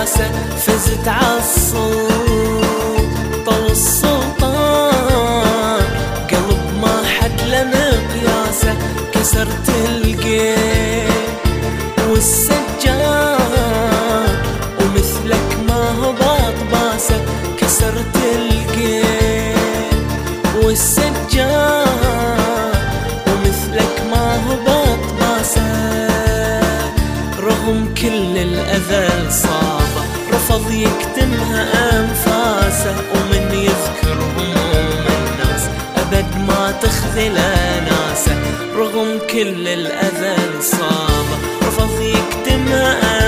راسه فزت عالسلطة والسلطان، قلب ما حد له مقياسه، كسرت القيد والسجاد ومثلك ما هبط باسه، كسرت القيد والسجاد ومثلك ما هبط باسه. رغم كل الأذى صابه رفض يكتمها أنفاسه، ومن يذكر هموم الناس أبد ما تخذل ناسه. رغم كل الأذى صابه رفض يكتمها